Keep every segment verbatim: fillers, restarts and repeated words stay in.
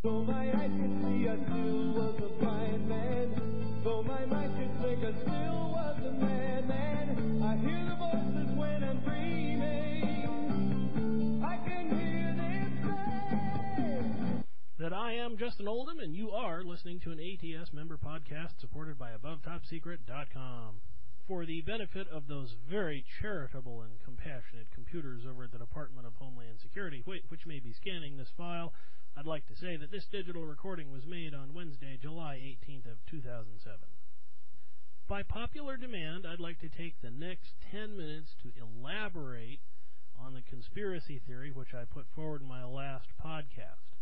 Though my eyes could see, I still was a blind man. Though my mind could think, I still was a madman. I hear the voices when I'm dreaming. I can hear them say that I am Justin Oldham, and you are listening to an A T S member podcast supported by above top secret dot com. For the benefit of those very charitable and compassionate computers over at the Department of Homeland Security, which may be scanning this file, I'd like to say that this digital recording was made on Wednesday, July eighteenth of two thousand seven. By popular demand, I'd like to take the next ten minutes to elaborate on the conspiracy theory which I put forward in my last podcast.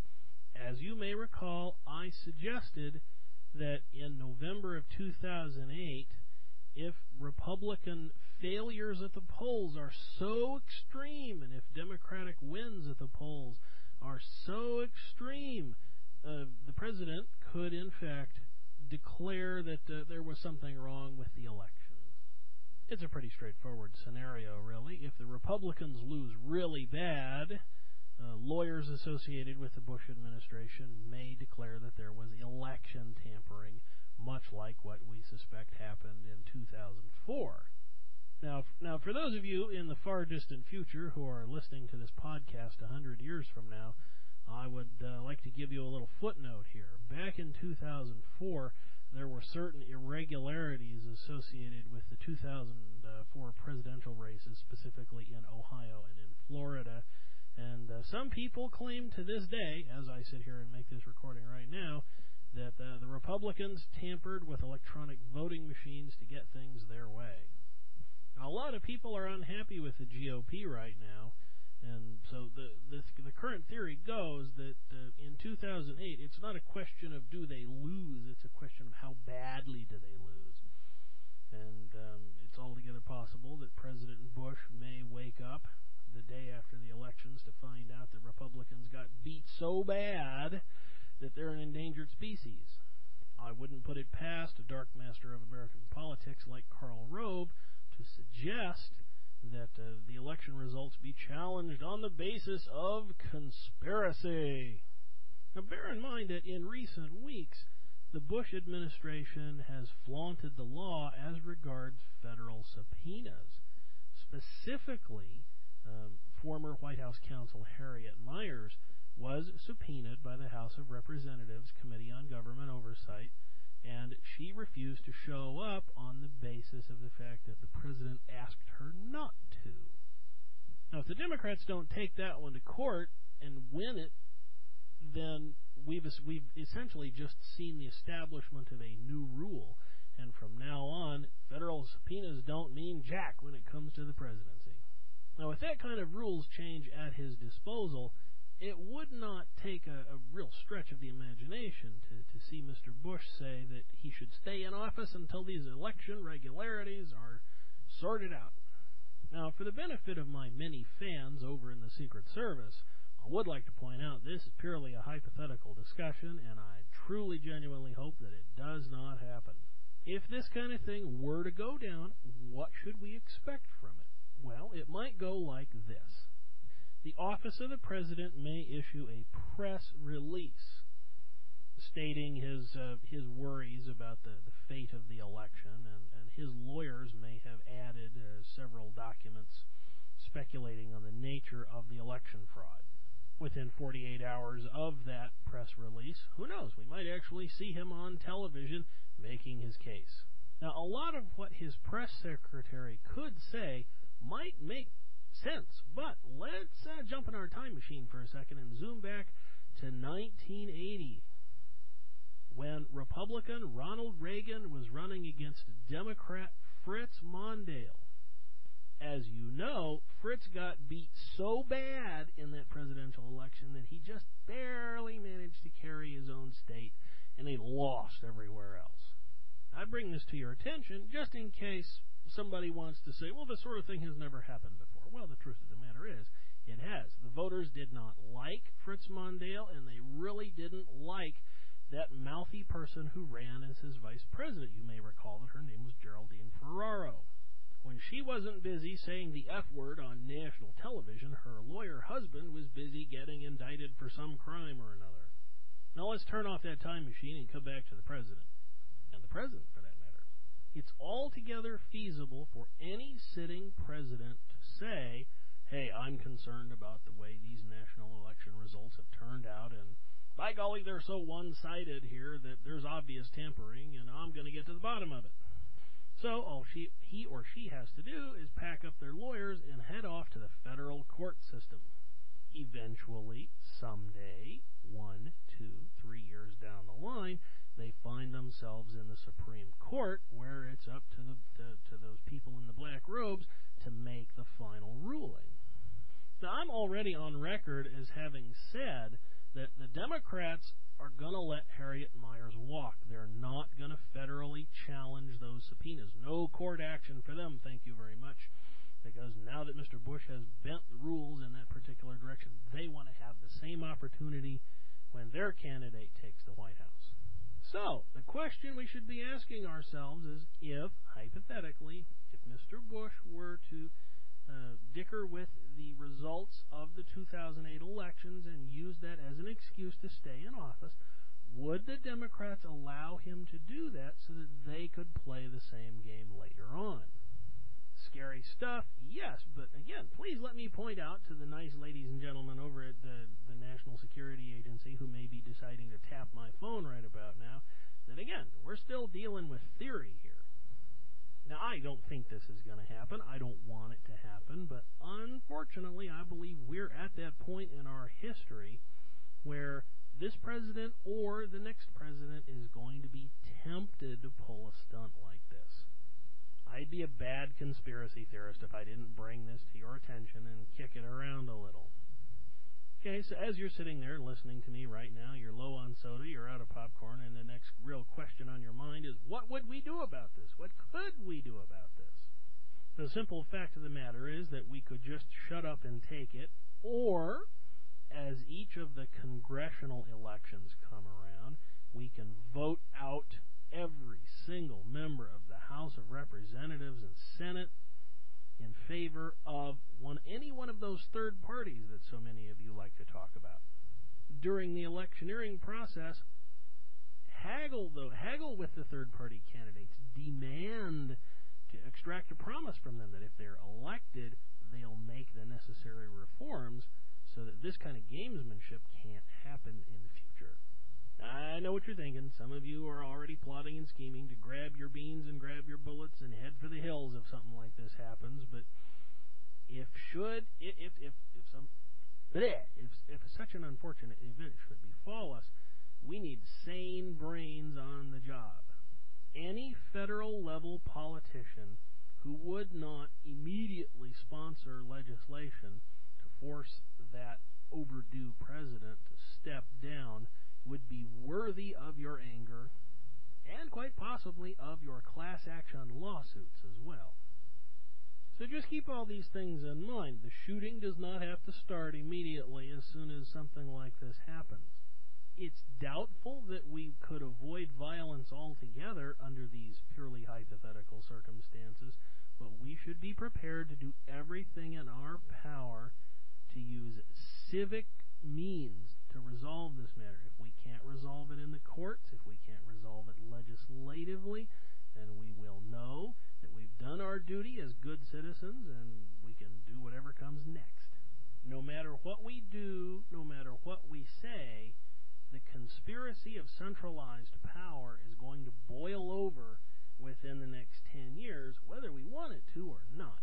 As you may recall, I suggested that in November of two thousand eight, if Republican failures at the polls are so extreme, and if Democratic wins at the polls are so extreme, uh, the president could, in fact, declare that uh, there was something wrong with the elections. It's a pretty straightforward scenario, really. If the Republicans lose really bad, uh, lawyers associated with the Bush administration may declare that there was election tampering, much like what we suspect happened in two thousand four. Now, now, for those of you in the far distant future who are listening to this podcast one hundred years from now, I would uh, like to give you a little footnote here. Back in two thousand four, there were certain irregularities associated with the two thousand four presidential races, specifically in Ohio and in Florida. And uh, some people claim to this day, as I sit here and make this recording right now, that uh, the Republicans tampered with electronic voting machines to get things their way. Now, a lot of people are unhappy with the G O P right now, and so the the, the current theory goes that uh, in two thousand eight, it's not a question of do they lose, it's a question of how badly do they lose. And um, it's altogether possible that President Bush may wake up the day after the elections to find out that Republicans got beat so bad that they're an endangered species. I wouldn't put it past a dark master of American politics like Karl Rove to suggest that uh, the election results be challenged on the basis of conspiracy. Now, bear in mind that in recent weeks, the Bush administration has flaunted the law as regards federal subpoenas. Specifically, um, former White House counsel Harriet Miers was subpoenaed by the House of Representatives Committee on Government Oversight, and she refused to show up on the basis of the fact that the president asked her not to. Now, if the Democrats don't take that one to court and win it, then we've we've essentially just seen the establishment of a new rule, and from now on, federal subpoenas don't mean jack when it comes to the presidency. Now, with that kind of rules change at his disposal, it would not take a, a real stretch of the imagination to, to see Mister Bush say that he should stay in office until these election regularities are sorted out. Now, for the benefit of my many fans over in the Secret Service, I would like to point out this is purely a hypothetical discussion, and I truly, genuinely hope that it does not happen. If this kind of thing were to go down, what should we expect from it? Well, it might go like this. The office of the president may issue a press release stating his uh, his worries about the, the fate of the election, and, and his lawyers may have added uh, several documents speculating on the nature of the election fraud. Within forty-eight hours of that press release, who knows, we might actually see him on television making his case. Now, a lot of what his press secretary could say might make sense, but let's uh, jump in our time machine for a second and zoom back to nineteen eighty, when Republican Ronald Reagan was running against Democrat Fritz Mondale. As you know, Fritz got beat so bad in that presidential election that he just barely managed to carry his own state, and he lost everywhere else. I bring this to your attention just in case somebody wants to say, well, this sort of thing has never happened before. Well, the truth of the matter is, it has. The voters did not like Fritz Mondale, and they really didn't like that mouthy person who ran as his vice president. You may recall that her name was Geraldine Ferraro. When she wasn't busy saying the F word on national television, her lawyer husband was busy getting indicted for some crime or another. let's turn off that time machine and come back to the president. And the president, for that matter. It's altogether feasible for any sitting president to say, hey, I'm concerned about the way these national election results have turned out, and by golly, they're so one-sided here that there's obvious tampering, and I'm going to get to the bottom of it. So all she, he or she has to do is pack up their lawyers and head off to the federal court system. Eventually, someday, one, two, three years down the line, they find themselves in the Supreme Court, where it's up to the to, to those people in the black robes to make the final ruling. Now, I'm already on record as having said that the Democrats are going to let Harriet Miers walk. They're not going to federally challenge those subpoenas. No court action for them, thank you very much, because now that Mister Bush has bent the rules in that particular direction, they want to have the same opportunity when their candidate takes the White House. So, the question we should be asking ourselves is if, hypothetically, if Mister Bush were to uh, dicker with the results of the two thousand eight elections and use that as an excuse to stay in office, would the Democrats allow him to do that so that they could play the same game later on? Scary stuff, yes, but again, please let me point out to the nice ladies and gentlemen over at the, the National Security Agency who may be deciding to tap my phone right about now, that again, we're still dealing with theory here. Now, I don't think this is going to happen. I don't want it to happen, but unfortunately, I believe we're at that point in our history where this president or the next president is going to be tempted to pull a stunt like this. I'd be a bad conspiracy theorist if I didn't bring this to your attention and kick it around a little. Okay, so as you're sitting there listening to me right now, you're low on soda, you're out of popcorn, and the next real question on your mind is, what would we do about this? What could we do about this? The simple fact of the matter is that we could just shut up and take it, or, as each of the congressional elections come around, we can vote out every single member of the House of Representatives and Senate in favor of one, any one of those third parties that so many of you like to talk about. During the electioneering process, haggle though, haggle with the third party candidates. Demand to extract a promise from them that if they're elected, they'll make the necessary reforms so that this kind of gamesmanship can't happen in the future. I know what you're thinking. Some of you are already plotting and scheming to grab your beans and grab your bullets and head for the hills if something like this happens. But if should if if if some if if such an unfortunate event should befall us, we need sane brains on the job. Any federal level politician who would not immediately sponsor legislation to force that overdue president to step down would be worthy of your anger and quite possibly of your class action lawsuits as well. So just keep all these things in mind. The shooting does not have to start immediately as soon as something like this happens. It's doubtful that we could avoid violence altogether under these purely hypothetical circumstances, but we should be prepared to do everything in our power to use civic means to resolve this matter. If we can't resolve it in the courts, if we can't resolve it legislatively, then we will know that we've done our duty as good citizens and we can do whatever comes next. No matter what we do, no matter what we say, the conspiracy of centralized power is going to boil over within the next ten years, whether we want it to or not.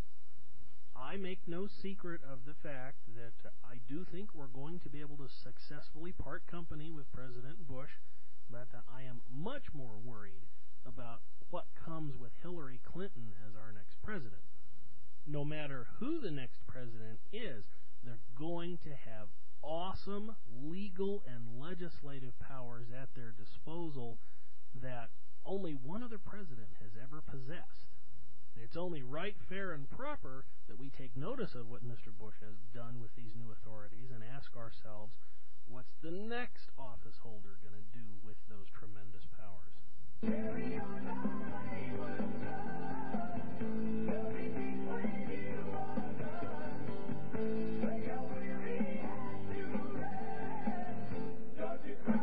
I make no secret of the fact that uh, I do think we're going to be able to successfully part company with President Bush, but uh, I am much more worried about what comes with Hillary Clinton as our next president. No matter who the next president is, they're going to have awesome legal and legislative powers at their disposal that only one other president has ever possessed. It's only right, fair, and proper that we take notice of what Mister Bush has done with these new authorities and ask ourselves, what's the next